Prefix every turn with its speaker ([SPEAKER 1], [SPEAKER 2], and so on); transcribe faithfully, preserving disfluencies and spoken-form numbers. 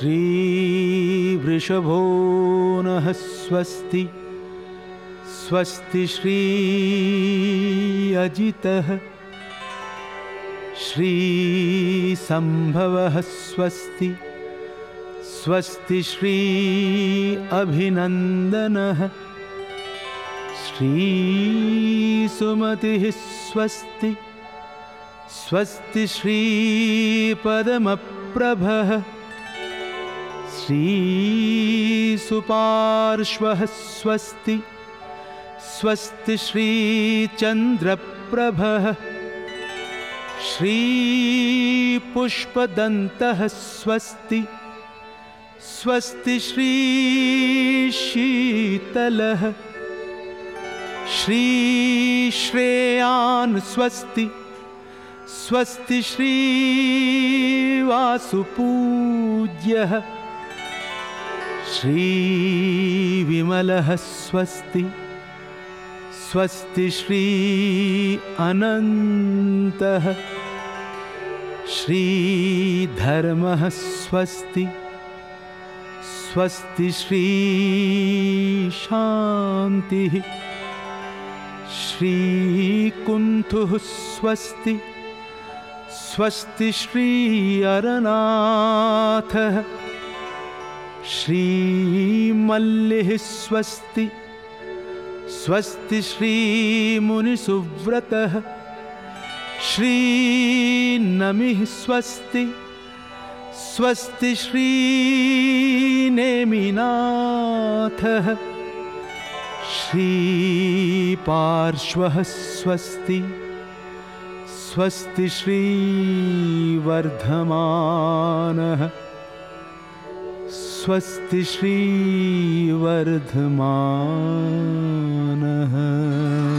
[SPEAKER 1] श्रीवृषभो नः स्वस्ति स्वस्ति श्री अजितः श्रीसंभवः स्वस्ति स्वस्ति श्री अभिनन्दनः श्रीसुमतिः स्वस्ति स्वस्ति श्रीपदमप्रभः श्रीसुपार्श्वः स्वस्ति स्वस्ति श्रीचन्द्रप्रभः श्रीपुष्पदन्तः स्वस्ति स्वस्ति श्रीशीतलः श्रीश्रेयान् स्वस्ति स्वस्ति श्रीवासुपूज्यः श्रीविमलः स्वस्ति स्वस्ति श्री अनन्तः श्रीधर्मः स्वस्ति स्वस्ति श्री शान्तिः श्रीकुन्थुः स्वस्ति स्वस्ति श्री अरनाथः श्रीमल्लिः स्वस्ति स्वस्ति श्री मुनिसुव्रतः श्रीनमिः स्वस्ति स्वस्ति श्री नेमिनाथः श्रीपार्श्वः स्वस्ति स्वस्ति श्री वर्धमानः स्वस्ति श्री वर्धमानः।